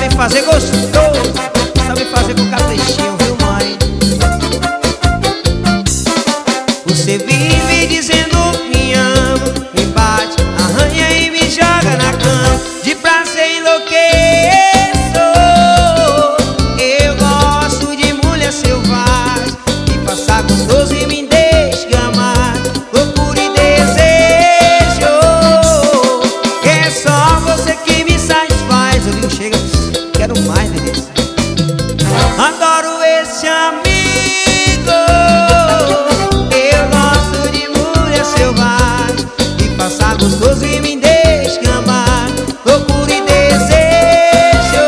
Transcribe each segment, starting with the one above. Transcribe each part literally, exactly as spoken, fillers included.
sabe fazer gostoso, sabe fazer com caprichinho, viu, mãe? Você vive dizendo me ama, me bate, arranha e me joga na cama. De prazer enlouqueço, eu gosto de mulher selvagem, de passar gostoso e me desgamar. Loucura e desejo, é só você que me satisfaz. Eu digo, chega, quero mais, beleza. Adoro esse amigo, eu gosto de mulher selvagem, de passar gostoso e me desgamar. Loucura e desejo,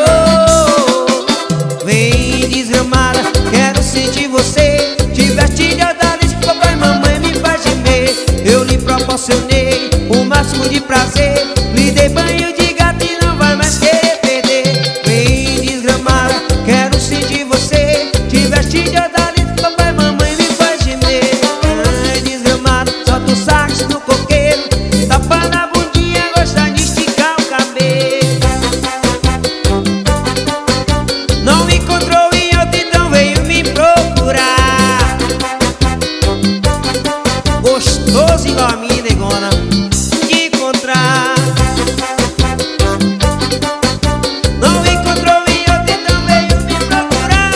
vem desgramada, quero sentir você. Te veste de odales, papai e mamãe me faz gemer. Eu lhe proporcionei o máximo de prazer, lhe dei banho de gato e não vai mais querer perder. Vem desgramada, quero sentir você. Te veste de odales, papai e mamãe me faz gemer. Ai, desgramada, solta o sax no coqueiro, tapa na bundinha, gosta de esticar o cabelo. Não me encontrou em outro, então veio me procurar. Gostoso igual a minha negona, de encontrar. Não me encontrou em outro, então veio me procurar.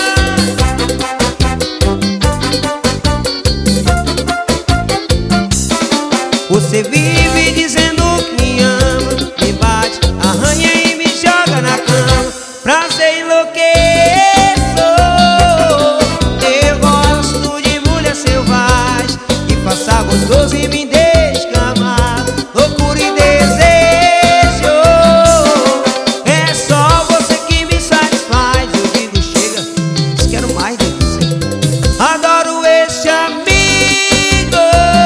Você vive dizendo que me ama, me bate, arranha e me joga na cama. Prazer enlouqueço, eu gosto de mulher selvagem, de passar gostoso e me desgamar. Loucura e desejo, é só você que me satisfaz. Eu digo, chega, quero mais de você. Adoro esse amigo,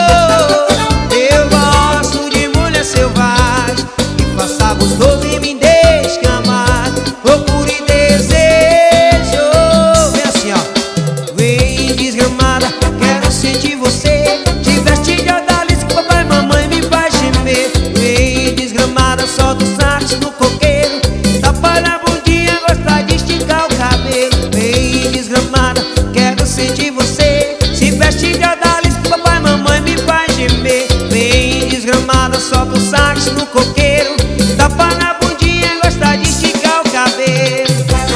eu gosto de mulher selvagem, de passar gostoso e me desgamar. Loucura e desejo, vem assim, ó. Vem desgramada, quero sentir você. Te veste de odales, que papai e mamãe me faz gemer. Vem desgramada, solta o sax no coqueiro, tapa na bundinha, gosta de esticar o cabelo. Vem desgramada, quero sentir você. Se veste de odales, que papai e mamãe me faz gemer. Vem desgramada, solta o sax no coqueiro, tapa na bundinha, gosta de esticar o cabelo.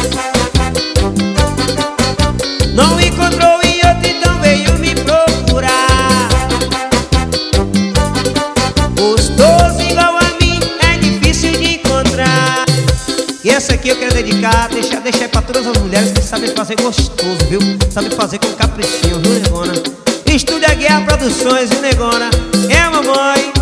Não encontrou em outro, então veio me procurar. Gostoso igual a mim é difícil de encontrar. E essa aqui eu quero dedicar, deixar, deixar pra todas as mulheres que sabem fazer gostoso, viu? Sabem fazer com caprichinho, viu, negona? Estúdio Aguiar Produções, viu, negona? É a mamãe.